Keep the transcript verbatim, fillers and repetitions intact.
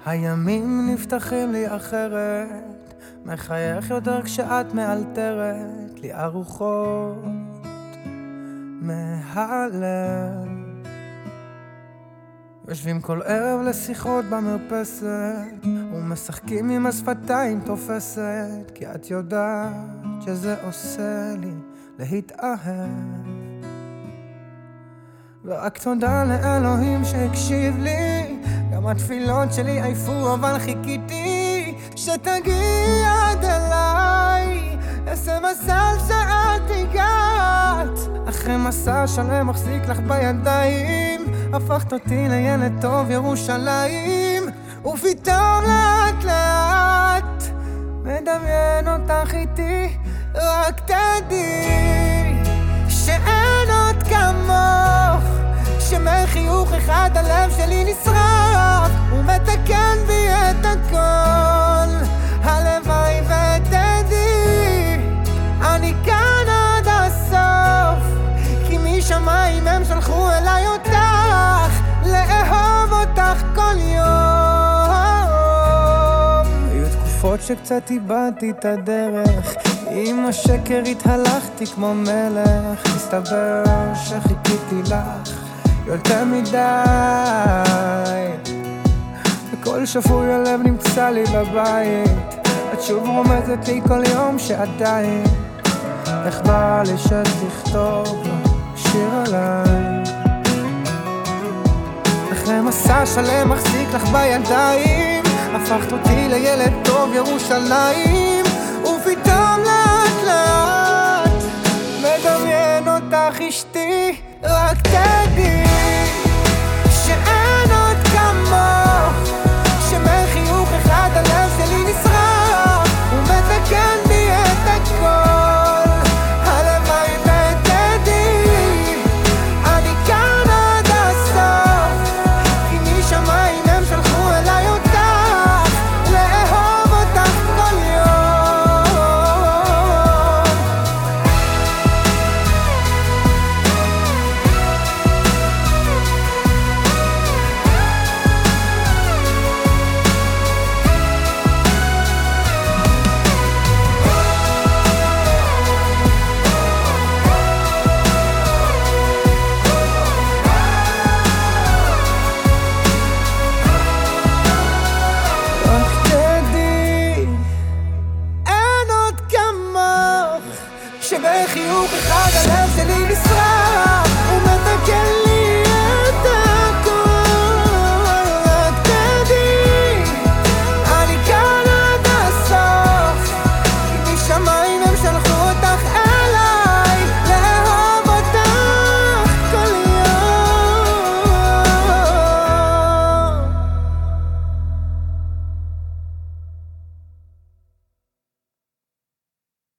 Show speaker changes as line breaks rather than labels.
הימים נפתחים לי אחרת, מחייך יותר כשאת מאלתרת לי ארוחות מהלב. יושבים כל ערב לשיחות במרפסת ומשחקים עם השפתיים תופסת, כי את יודעת שזה עושה לי להתאהב. ורק תודה לאלוהים שהקשיב לי, גם התפילות שלי עייפו אבל חיכיתי שתגיע עד אליי. איזה מזל שאת הגעת, אחרי מסע שלם מחזיק לך בידיים, הפכת אותי לילד טוב ירושלים. ופתאום לאט לאט מדמיין אותך איתי, רק תדעי שאין עוד כמוך, שמחיוך אחד הלב שלי נשרף ומתקן בי את הכל. הלוואי ותדעי אני כאן עד הסוף, כי משמיים הם שלחו אליי אותך, לאהוב אותך כל יום. היו תקופות שקצת איבדתי את הדרך, עם השקר התהלכתי כמו מלך, מסתבר שחיכיתי לך יותר מדי, וכל שבוי הלב נמצא לי בבית, את שוב רומזת לי כל יום שעדיין איך בא לי שתכתוב לו שיר עליי. אחרי מסע שלם מחזיק לך בידיים, הפכת אותי לילד טוב ירושלים. ופתאום לאט לאט מדמיין אותך אשתי, רק תדעי שאין עוד כמוך, שמחיוך אחד הלב שלי נשרף ומתקן בי את הכל. הלוואי ותדעי אני כאן עד הסוף, כי משמיים הם שלחו אליי אותך, לאהוב אותך כל יום. שבחיוך אחד הלב שלי נשרף